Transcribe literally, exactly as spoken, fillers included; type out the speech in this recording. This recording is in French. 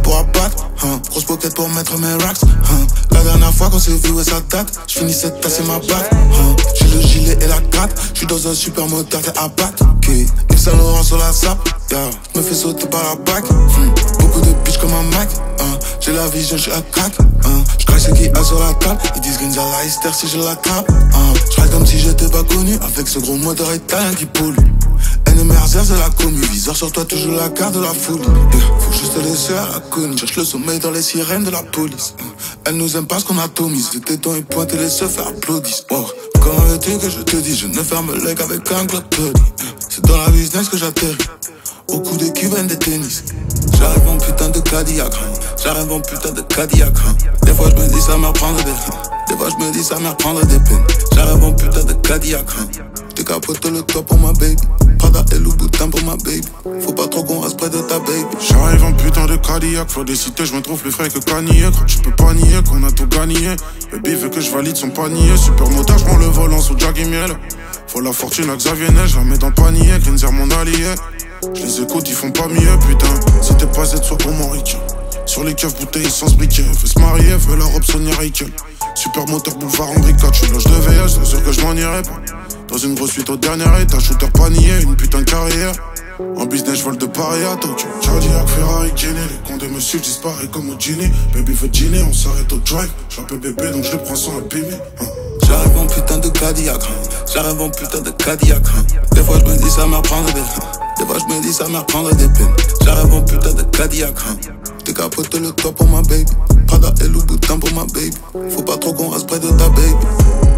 pour abattre, hein. Grosse pocket pour mettre mes racks, hein. La dernière fois qu'on s'est vu, ouais ça date. J'finissais de tasser ma batte, hein. J'ai le gilet et la gratte. J'suis dans un super moteur, t'es à battre, okay. Yves Saint Laurent sur la sape, yeah. J'me fais sauter par la bague, hmm. Beaucoup de bitch comme un Mac, hein. J'ai la vision, j'suis à crack, hein. J'craque ce qui a sur la table. Ils disent Ginza Leicester si je l'attrape, hein. J'ride comme si j'étais pas connu. Avec ce gros moteur italien qui pollue. N M R Z c'est la commu. Viseur sur toi, toujours la carte de la foule, yeah. Faut juste te laisser à la conne. Cherche le sommeil dans les sirènes de la police, hein. Elle nous aime parce qu'on a tout mis. Les tétons et pointés, les se faire applaudissent, wow. Comment veux-tu que je te dise? Je ne ferme l'œil qu'avec un globe buddy. C'est dans la business que j'atterris. Au coup des cubaines des tennis. J'arrive en putain de Cadillac, hein. J'arrive en putain de Cadillac, hein. Des fois je me dis ça m'a prendre des Des fois je me dis ça m'a prendre des peines. J'arrive en putain de Cadillac, hein. J'te capote le toit pour ma baby. Prada et Louboutin pour ma baby. Faut pas trop qu'on reste près de ta baby. J'arrive en putain de Cadillac. Faut des cités, je me trouve plus frais que Kanye. Quand tu peux pas nier qu'on a tout gagné. Le bif veut que je valide son panier. Super moteur, j'prends le volant sous Jaggy Miel. Faut la fortune à Xavier Nel, je la mets dans le panier. Grinzer mon allié. Je les écoute, ils font pas mieux, putain. Si t'es pas Z, soit pour mon Rick. Sur les keufs, bouteilles sans briquet. Fais se marier, fais la robe Sonia Rikel. Super moteur, boulevard Henri quatre. J'suis loge de V S, c'est sûr que je m'en irai pas. Dans une grosse suite au dernier étage, shooter panier, une putain de carrière. En business, j'vole de Paris à Tokyo. Cadillac, Ferrari, Jenny. Les condés me suivent, disparaissent comme au dîner. Baby veut dîner, on s'arrête au drive. J'appelle bébé, donc je le prends sans abîmer, hein. J'arrive en putain de Cadillac, hein. J'arrive en putain de Cadillac, hein. Des fois je me dis ça m'apprendre des Des fois je me dis ça m'apprendre des peines. J'arrive en putain de Cadillac, hein. J'te capote le toit pour ma baby. Prada et Louboutin pour ma baby. Faut pas trop qu'on reste près de ta baby.